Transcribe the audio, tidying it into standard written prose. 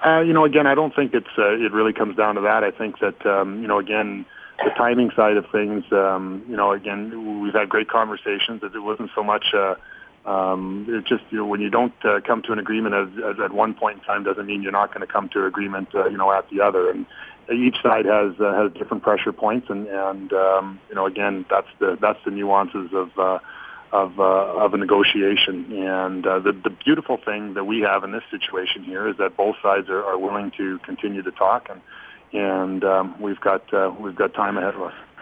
Again, I don't think it really comes down to that. I think that again, the timing side of things. Again, we've had great conversations. It wasn't so much. It's just when you don't come to an agreement at one point in time doesn't mean you're not going to come to an agreement at the other. And each side has different pressure points, and again, that's the nuances of a negotiation. And the beautiful thing that we have in this situation here is that both sides are willing to continue to talk, and we've got time ahead of us.